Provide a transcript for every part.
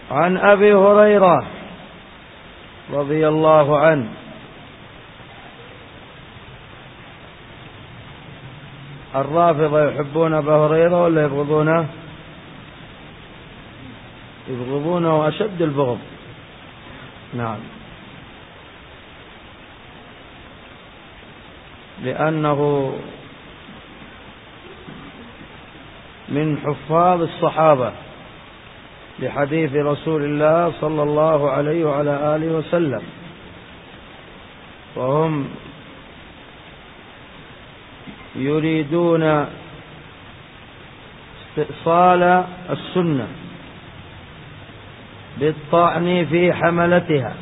عن أبي هريرة رضي الله عنه الرافضة يحبون أبا هريرة ولا يبغضونه؟ يبغضونه أشد البغض. نعم، لأنه من حفاظ الصحابة لحديث رسول الله صلى الله عليه وعلى آله وسلم، وهم يريدون استئصال السنة بالطعن في حملتها.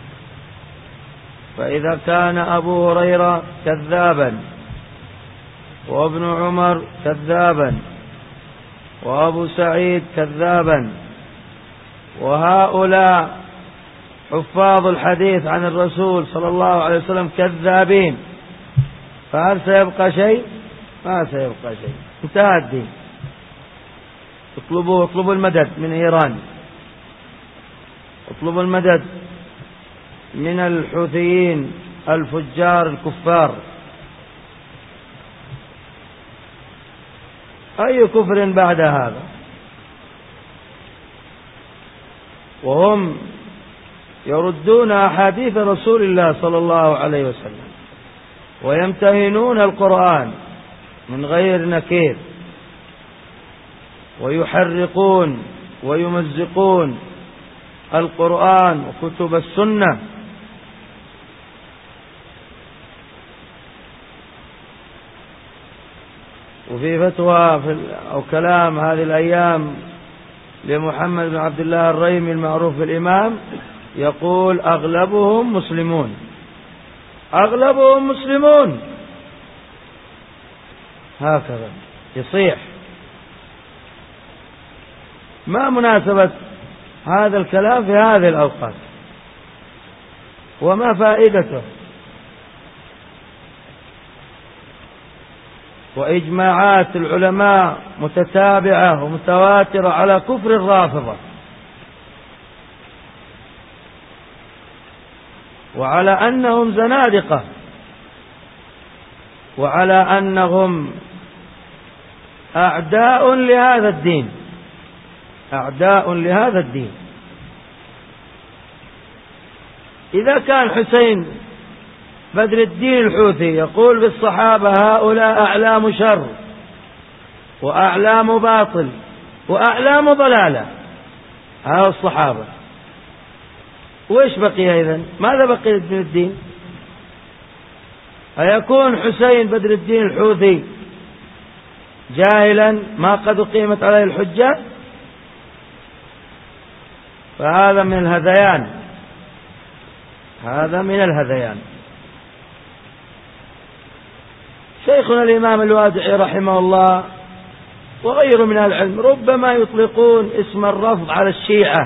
فإذا كان أبو هريرة كذابا، وابن عمر كذابا، وأبو سعيد كذابا، وهؤلاء حفاظ الحديث عن الرسول صلى الله عليه وسلم كذابين، فهل سيبقى شيء؟ ما سيبقى شيء، انتهى الدين. اطلبوا المدد من إيران، اطلبوا المدد من الحوثيين الفجار الكفار. أي كفر بعد هذا؟ وهم يردون أحاديث رسول الله صلى الله عليه وسلم، ويمتهنون القرآن من غير نكير، ويحرقون ويمزقون القرآن وكتب السنة. وفي فتوى أو كلام هذه الأيام لمحمد بن عبد الله الريمي المعروف بالإمام، يقول أغلبهم مسلمون، أغلبهم مسلمون، هكذا يصيح. ما مناسبة هذا الكلام في هذه الأوقات؟ وما فائدته؟ وإجماعات العلماء متتابعة ومتواترة على كفر الرافضة، وعلى أنهم زنادقة، وعلى أنهم أعداء لهذا الدين، أعداء لهذا الدين. إذا كان حسين بدر الدين الحوثي يقول بالصحابة هؤلاء أعلام شر وأعلام باطل وأعلام ضلالة، هؤلاء الصحابة، وإيش بقي إذن؟ ماذا بقي من الدين؟ أيكون حسين بدر الدين الحوثي جاهلا ما قد أقيمت عليه الحجة؟ فهذا من الهذيان، هذا من الهذيان. شيخنا الإمام الوادعي رحمه الله وغيره من العلم ربما يطلقون اسم الرفض على الشيعة،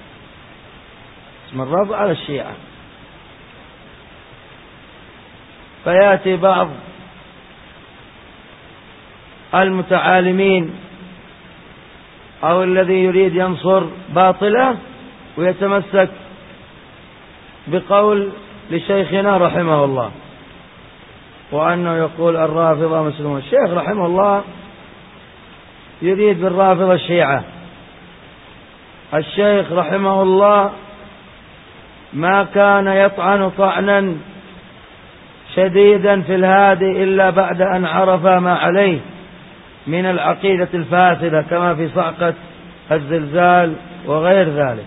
اسم الرفض على الشيعة، فيأتي بعض المتعالمين أو الذي يريد ينصر باطله ويتمسك بقول لشيخنا رحمه الله، وأنه يقول الرافضة مسلمون. الشيخ رحمه الله يريد بالرافضة الشيعة. الشيخ رحمه الله ما كان يطعن طعنا شديدا في الهادي إلا بعد أن عرف ما عليه من العقيدة الفاسدة، كما في صعقة الزلزال وغير ذلك.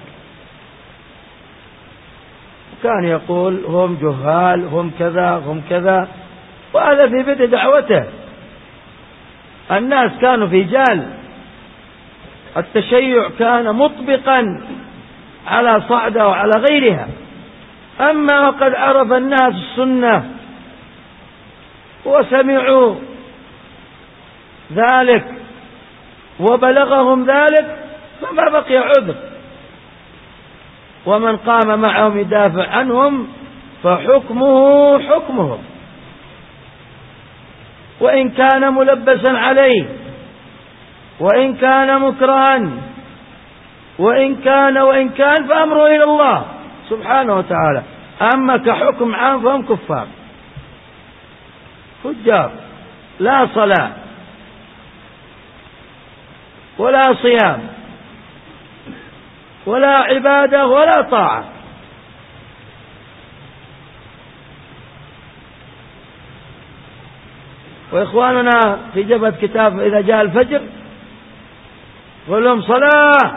كان يقول هم جهال، هم كذا، هم كذا، وهذا في بدء دعوته. الناس كانوا في جال، التشيع كان مطبقا على صعدة وعلى غيرها. أما وقد عرف الناس السنة وسمعوا ذلك وبلغهم ذلك فما بقي عذر، ومن قام معهم يدافع عنهم فحكمه حكمهم، وإن كان ملبسا عليه، وإن كان مكرها، وإن كان فأمره إلى الله سبحانه وتعالى. أما كحكم عام فهم كفار فجار، لا صلاة ولا صيام ولا عبادة ولا طاعة. وإخواننا في جبهة كتاب إذا جاء الفجر قل لهم صلاة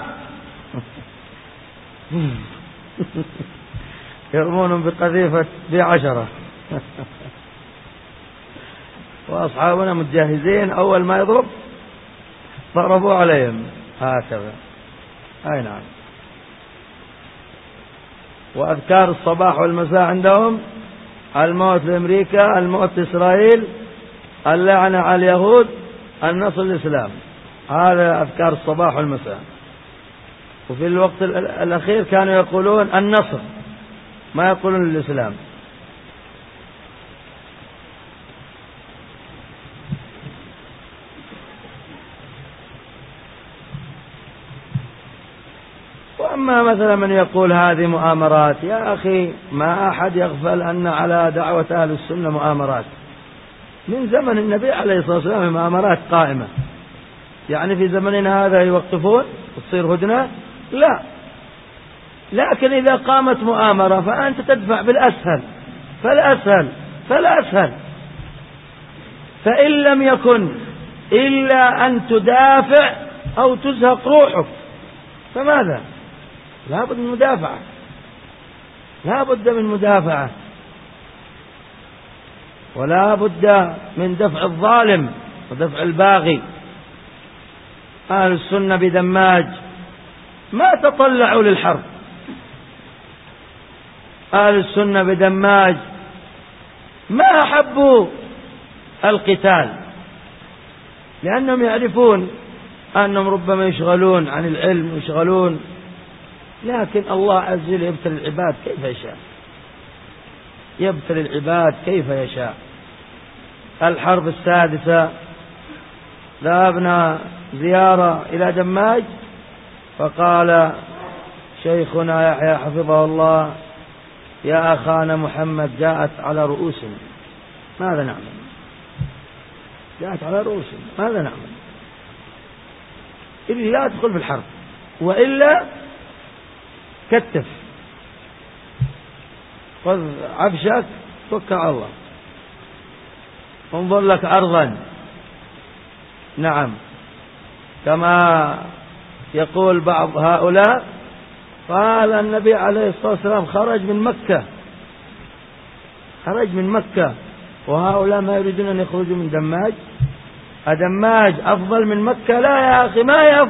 يرمونهم بقذيفة ب10 وأصحابنا متجهزين، أول ما يضرب ضربوا عليهم هكذا. أي نعم. وأذكار الصباح والمساء عندهم: الموت لأمريكا، الموت لإسرائيل، اللعنة على اليهود، النصر للإسلام. هذا أذكار الصباح والمساء. وفي الوقت الأخير كانوا يقولون النصر، ما يقولون للإسلام. وأما مثلا من يقول هذه مؤامرات، يا أخي ما أحد يغفل أن على دعوة أهل السنة مؤامرات من زمن النبي عليه الصلاة والسلام، المؤامرات قائمة. يعني في زمننا هذا يوقفون وتصير هدنة؟ لا. لكن إذا قامت مؤامرة فأنت تدفع بالأسهل فالأسهل. فإن لم يكن إلا أن تدافع أو تزهق روحك فماذا؟ لا بد من مدافعة ولا بد من دفع الظالم ودفع الباغي. أهل السنة بدماج ما تطلعوا للحرب، أهل السنة بدماج ما أحبوا القتال، لأنهم يعرفون أنهم ربما يشغلون عن العلم ويشغلون، لكن الله عز وجل يبتلي العباد كيف يشاء. الحرب السادسة ذهبنا زيارة إلى دماج، فقال شيخنا يحيى حفظه الله: يا أخانا محمد جاءت على رؤوسنا، ماذا نعمل؟ جاءت على رؤوسنا، ماذا نعمل؟ إلا تدخل في الحرب، وإلا كتف، خذ عفشك توكل على الله، انظر لك أرضا. نعم، كما يقول بعض هؤلاء، قال النبي عليه الصلاة والسلام خرج من مكة وهؤلاء ما يريدون أن يخرجوا من دماج. أدماج أفضل من مكة؟ لا يا أخي، ما هي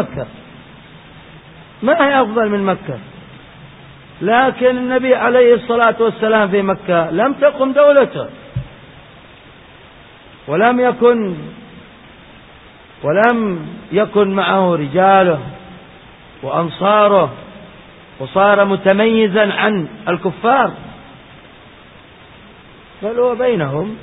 أفضل من مكة. لكن النبي عليه الصلاة والسلام في مكة لم تقم دولته، ولم يكن معه رجاله وأنصاره، وصار متميزا عن الكفار، بل هو بينهم.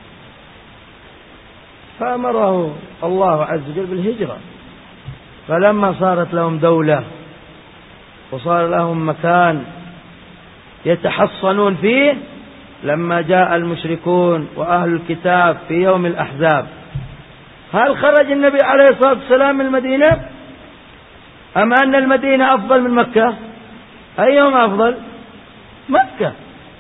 فأمره الله عز وجل بالهجرة، فلما صارت لهم دولة وصار لهم مكان يتحصنون فيه، لما جاء المشركون وأهل الكتاب في يوم الأحزاب، هل خرج النبي عليه الصلاة والسلام من المدينة؟ أم أن المدينة أفضل من مكة؟ أيهما أفضل؟ مكة.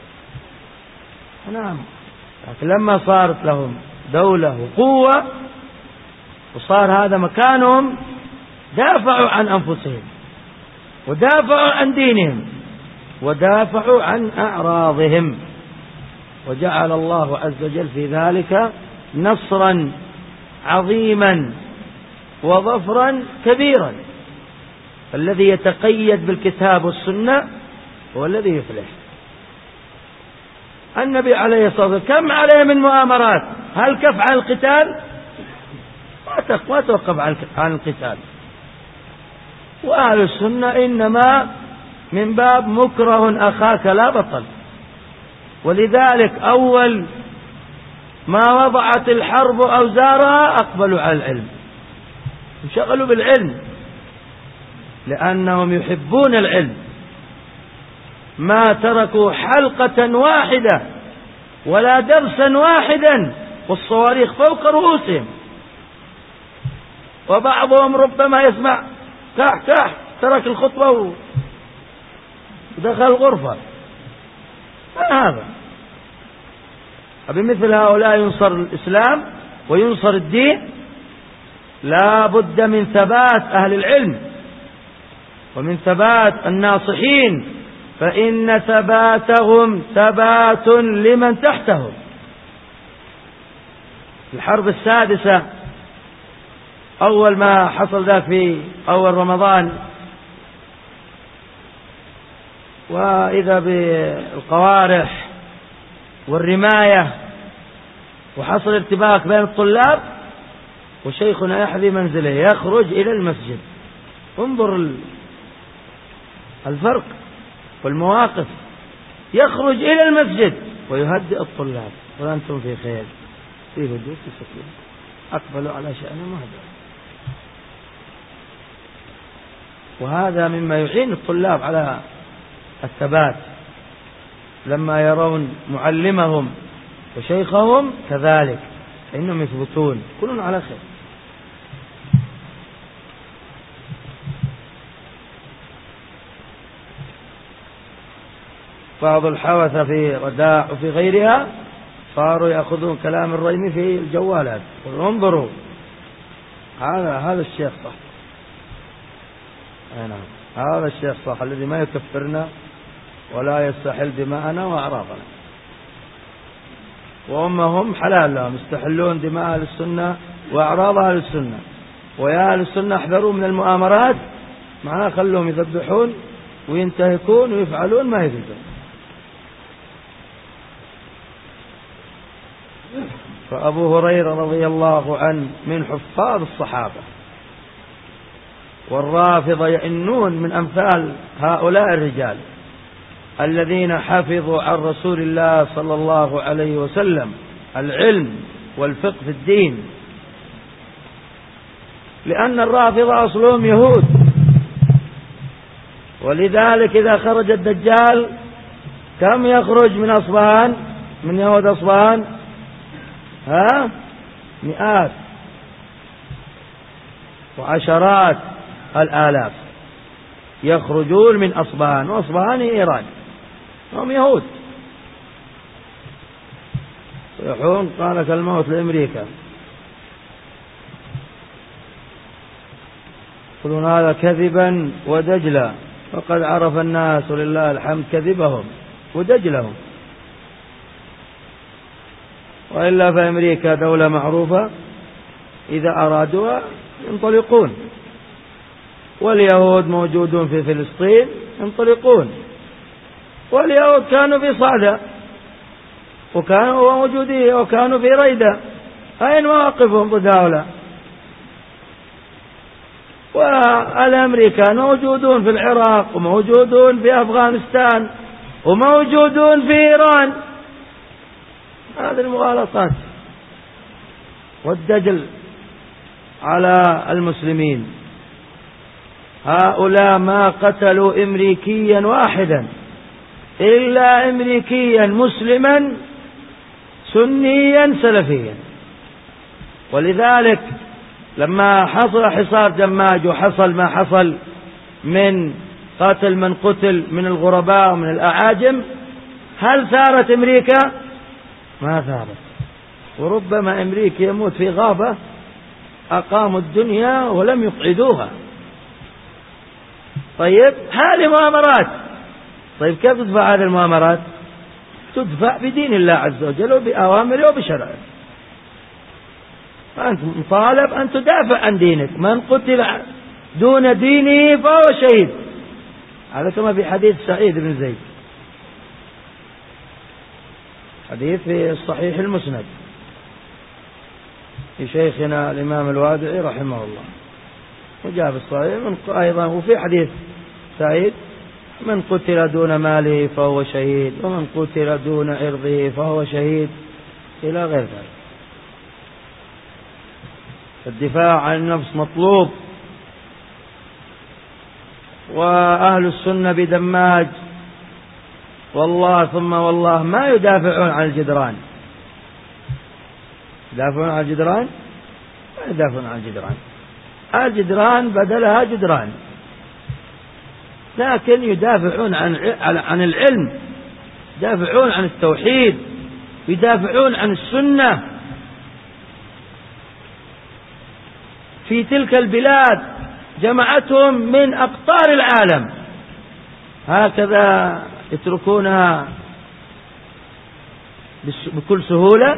نعم. لكن لما صارت لهم دولة وقوة وصار هذا مكانهم، دافعوا عن أنفسهم ودافعوا عن دينهم ودافعوا عن أعراضهم، وجعل الله عز وجل في ذلك نصرا عظيما وظفرا كبيرا. الذي يتقيد بالكتاب والسنة هو الذي يفلح. النبي عليه الصلاة والسلام كم عليه من مؤامرات، هل كف عن القتال؟ ما توقف عن القتال. وأهل السنة إنما من باب مكره أخاك لا بطل. ولذلك أول ما وضعت الحرب أوزارها أقبلوا على العلم، انشغلوا بالعلم، لأنهم يحبون العلم، ما تركوا حلقة واحدة ولا درسا واحدا والصواريخ فوق رؤوسهم، وبعضهم ربما يسمع كح كح ترك الخطبة ودخل الغرفة. ما هذا؟ بمثل هؤلاء ينصر الإسلام وينصر الدين. لا بد من ثبات أهل العلم ومن ثبات الناصحين، فإن ثباتهم ثبات لمن تحتهم. الحرب السادسة أول ما حصل ذلك في أول رمضان، وإذا بالقوارح والرماية، وحصل ارتباك بين الطلاب، وشيخنا يحذي منزله يخرج إلى المسجد. انظر الفرق والمواقف، يخرج إلى المسجد ويهدئ الطلاب، وأنتم في خير، في هدوء، في سكينة، أقبلوا على شأنهم وهدأ. وهذا مما يعين الطلاب على الثبات، لما يرون معلمهم وشيخهم كذلك فإنهم يثبتون، كلهم على خير. بعض الحوثة في رداء وفي غيرها صاروا يأخذون كلام الريمي في الجوالات. انظروا، هذا الشيخ صح، نعم، هذا الشيخ صح الذي ما يكفرنا ولا يستحل دماءنا وأعراضنا، وهم حلال لهم، يستحلون دماء أهل السنة وأعراض أهل السنة. ويا أهل السنة احذروا من المؤامرات، معناه خلوهم يذبحون وينتهكون ويفعلون ما يريدون. فأبو هريرة رضي الله عنه من حفاظ الصحابة، والرافضة يئنون من أمثال هؤلاء الرجال الذين حفظوا عن رسول الله صلى الله عليه وسلم العلم والفقه في الدين، لأن الرافضة أصلهم يهود. ولذلك إذا خرج الدجال كم يخرج من أصبهان، من يهود أصبهان؟ مئات وعشرات الآلاف يخرجون من أصبهان، وأصبهان إيران، هم يهود. يحون قالك الموت لأمريكا، يقولون هذا كذبا ودجلا، وقد عرف الناس ولله الحمد كذبهم ودجلهم. وإلا فأمريكا دولة معروفة إذا أرادوها ينطلقون، واليهود موجودون في فلسطين ينطلقون، واليهود كانوا في صعدة وكانوا موجودين وكانوا في ريدة، أين مواقفهم ضد هؤلاء؟ والأمريكان موجودون في العراق وموجودون في أفغانستان وموجودون في إيران. هذه المغالطات والدجل على المسلمين. هؤلاء ما قتلوا أمريكيا واحدا إلا أمريكيا مسلما سنيا سلفيا. ولذلك لما حصل حصار دماج وحصل ما حصل من قتل من قتل من الغرباء ومن الأعاجم، هل ثارت أمريكا؟ ما ثارت. وربما أمريكا يموت في غابة أقاموا الدنيا ولم يقعدوها. طيب هذه مؤامرات. طيب كيف تدفع هذه المؤامرات؟ تدفع بدين الله عز وجل وبأوامره وبشرعه. أنت مطالب أن تدافع عن دينك. من قتل دون دينه فهو شهيد. هذا كما في حديث سعيد بن زيد، حديث في الصحيح المسند لشيخنا الإمام الوادعي رحمه الله، وجاء في الصحيح أيضا. وفي حديث سعيد: من قتل دون ماله فهو شهيد، ومن قتل دون عرضه فهو شهيد، إلى غير ذلك. الدفاع عن النفس مطلوب، وأهل السنة بدماج، والله ثم والله ما يدافعون عن الجدران. يدافعون عن الجدران؟ ما يدافعون عن الجدران. الجدران بدلها جدران، لكن يدافعون عن العلم، يدافعون عن التوحيد، يدافعون عن السنة. في تلك البلاد جمعتهم من أقطار العالم، هكذا يتركونها بكل سهولة؟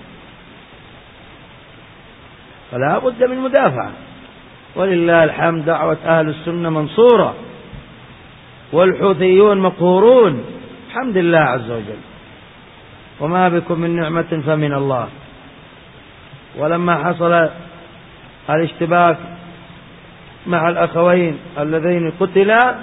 فلا بد من مدافعة. ولله الحمد دعوة أهل السنة منصورة، والحوثيون مقهورون، الحمد لله عز وجل. وما بكم من نعمة فمن الله. ولما حصل الاشتباك مع الأخوين اللذين قتلا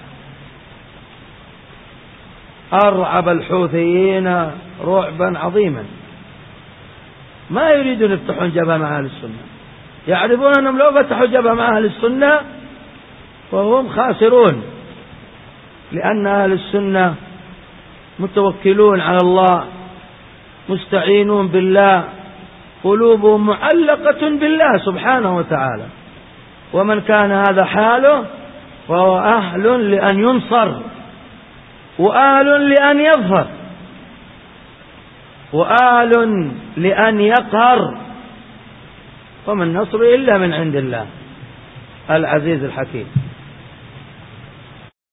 أرعب الحوثيين رعبا عظيما، ما يريدون يفتحون جبهة مع أهل السنة، يعرفون أنهم لو فتحوا جبهة مع أهل السنة فهم خاسرون، لأن أهل السنة متوكلون على الله، مستعينون بالله، قلوبهم معلقة بالله سبحانه وتعالى. ومن كان هذا حاله فهو أهل لأن ينصر، وأهل لأن يظفر، وأهل لأن يقهر. وما النصر إلا من عند الله العزيز الحكيم.